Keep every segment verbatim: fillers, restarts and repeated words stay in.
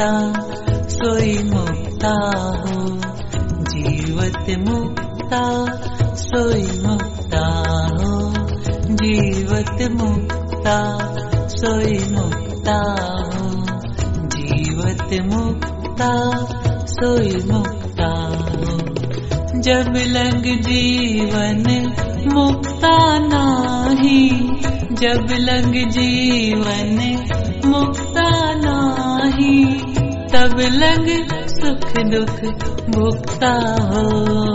मुक्ता सोई मुक्ता हो, जीवत मुक्ता सोई मुक्ता हो, जीवत मुक्ता सोई मुक्ता हो, जीवत मुक्ता सोई मुक्ता हो। जब लग जीवन मुक्ता नाही, जब लग जीवन मुक्ता नाही, तब लग सुख दुख भुगता हो,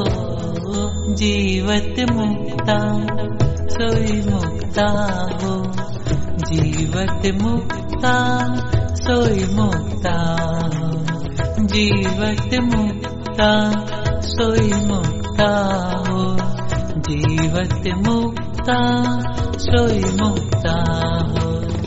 जीवत मुक्ता सोई मुक्ता हो, जीवत मुक्ता सोई मुक्ता हो, जीवत मुक्ता सोई मुक्ता हो, जीवत मुक्ता सोई मुक्ता हो।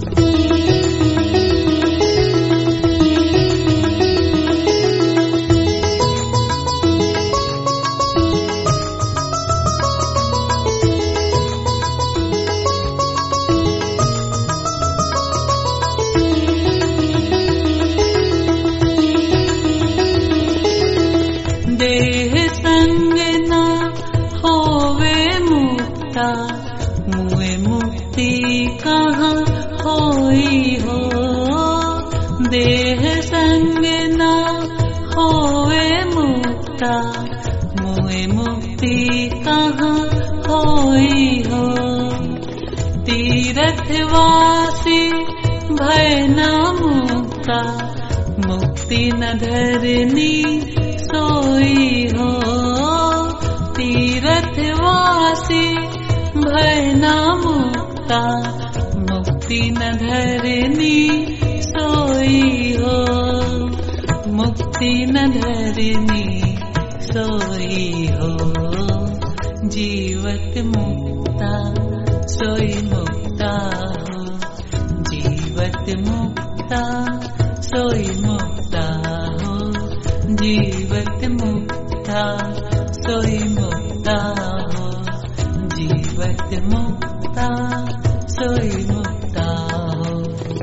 देह संग न होवे मुक्ता, मुए मुक्ति कहाँ होई हो। देह संग न होवे मुक्ता, मुए मुक्ति कहाँ होई हो। तीर्थवासी भय न मुक्ता, मुक्ति न धरनी सोई हो। तीर्थवासी भय न मुक्ता, मुक्ति न धरनी सोई हो, मुक्ति न धरनी सोई हो। जीवत मुक्ता सोई मुक्ता हो, जीवत मुक्ता सोई मुक्ता हो, जीवत मुक्ता सोई मुक्ता हो, जीवत मुक्ता सोई मुक्ता हो।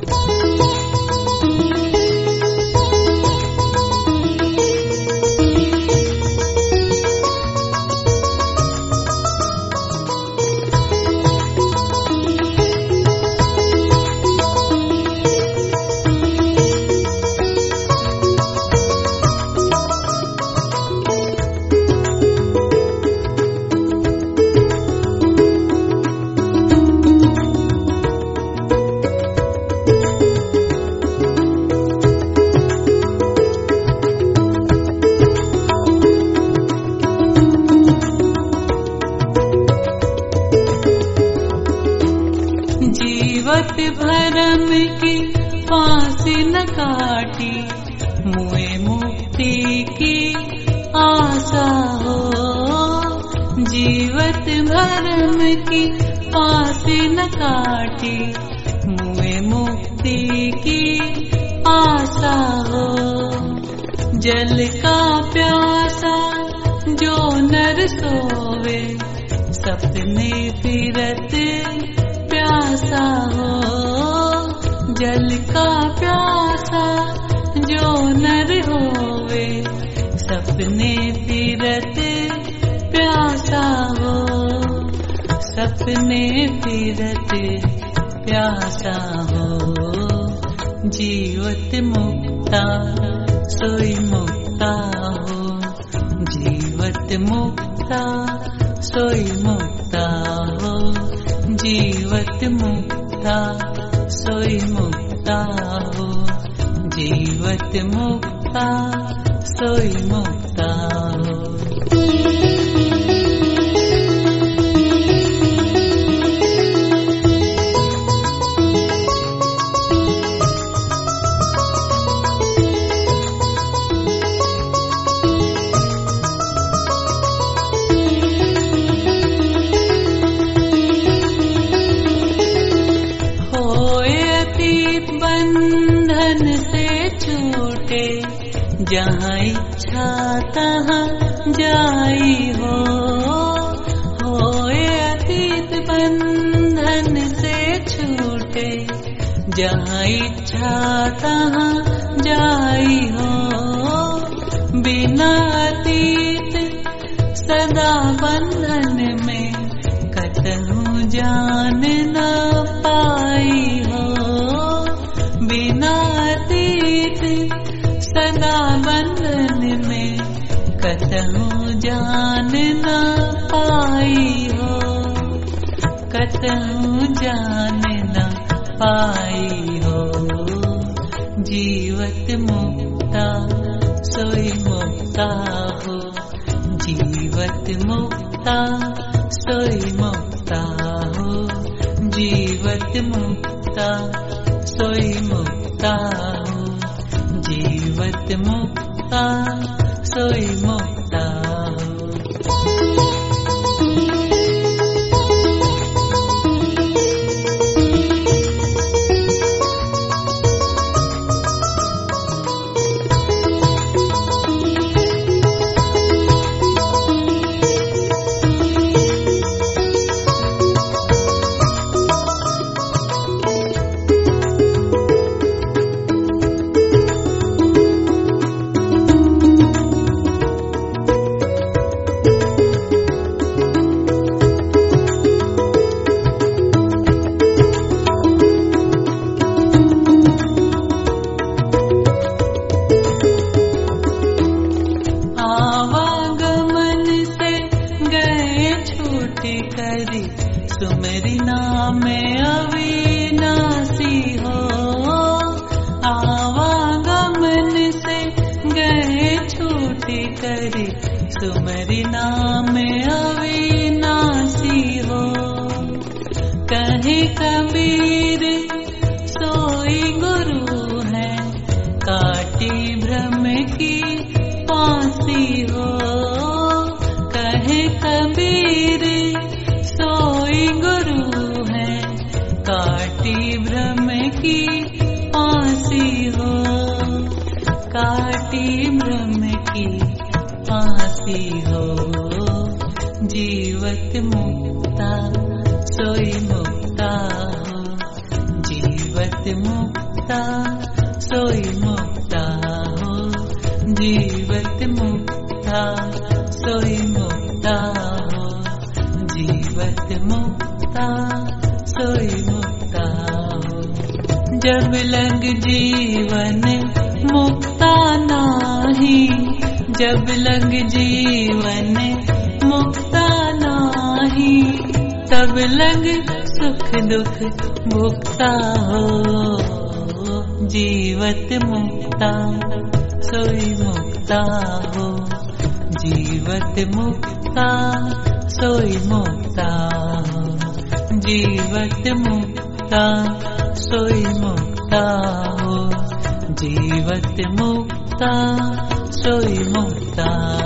जीवत भरम की फांसी न काटी, मुए मुक्ति की आशा हो। जीवत भरम की फांसी न काटी, मुए मुक्ति की आशा हो। जल का प्यासा जो नर सोवे, सपने फिरत प्यासा हो। जल का प्यासा जो नर होवे, सपने फिरत प्यासा हो, सपने फिरत प्यासा हो। जीवत मुक्ता सोई मुक्ता हो, जीवत मुक्ता सोई मुक्ता हो, जीवत मुक्ता सोई मुक्ता हो, जीवत मुक्ता सोई मुक्ता हो। बंधन से छूटे, जहाँ इच्छा तहाँ जाई हो। होए अतीत बंधन से छूटे, जहाँ इच्छा तहाँ जाई बिना अतीत सदा बंधन में कतहु जान न पाई हो। बिना अतीत सदा बंधन में कतहु जान न पाई हो। कतहु जान न पाई हो। जीवत मुक्ता सोई मुक्ता हो। जीवत मुक्ता सोई मुक्ता हो। जीवत मुक्ता सोई मुक्ता हो। जीवत मुक्ता सोई मुक्ता हो। सुमेरी नाम अविनाशी हो। आवागमन से गए छूटी करी सुमेरी नाम अविनाशी हो। कहे कबीर सोई गुरु है काटी भ्रम की फांसी हो। कहे कबीर सोई गुरु है काटी भ्रम की फांसी हो। काटी भ्रम की फांसी हो। जीवत मुक्ता सोई मुक्ता हो। जीवत मुक्ता सोई मुक्ता हो। जीवत मुक्ता सोई मुक्ता हो। जीवत मुक्ता सोई मुक्ता हो। जब लग जीवन मुक्ता नाही। जब लग जीवन मुक्ता नाही। तब लग सुख दुख भुक्ता हो। जीवत मुक्ता सोई मुक्ता हो। जीवत मुक्ता सोई मुक्ता हो। जीवत मुक्ता सोई मुक्ता हो। जीवत मुक्ता सोई मुक्ता।